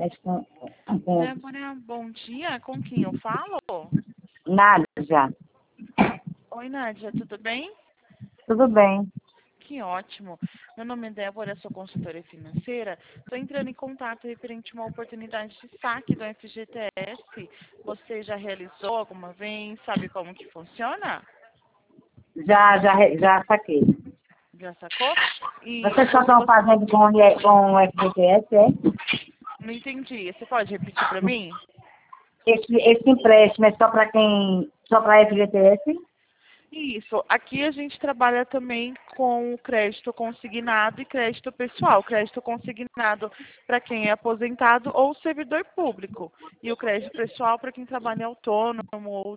Mexe com Débora, bom dia. Com quem eu falo? nada já. Oi, Nádia, tudo bem? Tudo bem. Que ótimo. Meu nome é Débora, sou consultora financeira. Estou entrando em contato referente a uma oportunidade de saque do FGTS. Você já realizou alguma vez? Sabe como que funciona? Já saquei. Já sacou? E Vocês só quando estão você... fazendo com o FGTS, é? Não entendi. Você pode repetir para mim? Esse empréstimo é só para quem. Só para FGTS? Isso. Aqui a gente trabalha também com o crédito consignado e crédito pessoal. Crédito consignado para quem é aposentado ou servidor público. E o crédito pessoal para quem trabalha autônomo ou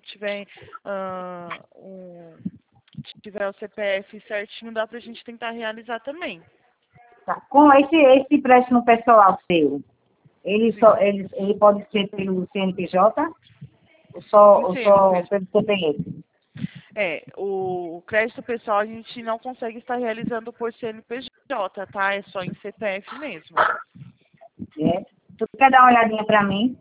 tiver o CPF certinho, dá para a gente tentar realizar também. Tá. Com esse empréstimo pessoal seu, Sim. ele pode ser pelo CNPJ Em ou só CNPJ. pelo CPF? O crédito pessoal a gente não consegue estar realizando por CNPJ, tá? É só em CPF mesmo. É. Tu quer dar uma olhadinha para mim?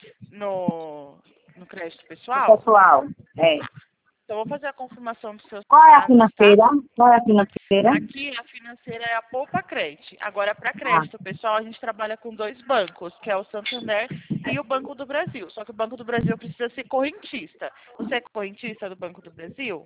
No crédito O pessoal. pessoal, é. Então, eu vou fazer a confirmação dos seus Qual é a dados, tá? financeira? Qual é a financeira? Aqui, a financeira é a Poupa Credit. Agora, para Ah, crédito pessoal, a gente trabalha com dois bancos, que é o Santander e o Banco do Brasil. Só que o Banco do Brasil precisa ser correntista. Você é correntista do Banco do Brasil?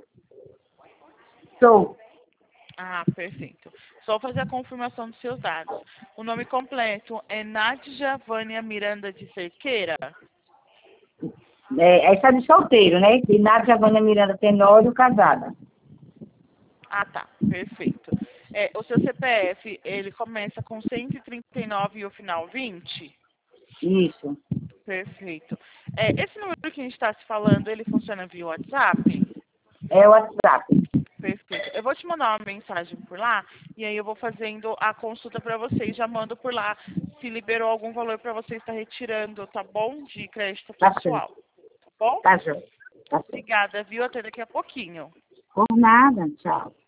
sou. Ah, perfeito. Só fazer a confirmação dos seus dados. O nome completo é Nádia Vânia Miranda de Cerqueira? Essa é de solteiro, né? De Nádia Vânia Miranda Tenório, casada. Ah, tá. Perfeito. O seu CPF, ele começa com 139 e o final 20? Isso. Perfeito. Esse número que a gente está se falando, ele funciona via WhatsApp? É o WhatsApp. Perfeito. Eu vou te mandar uma mensagem por lá e aí eu vou fazendo a consulta para você e já mando por lá se liberou algum valor para você estar retirando, tá bom? De crédito Tá certo. pessoal. Tá bom? Tá certo. Tá certo. Obrigada, viu? Até daqui a pouquinho. Por nada. Tchau.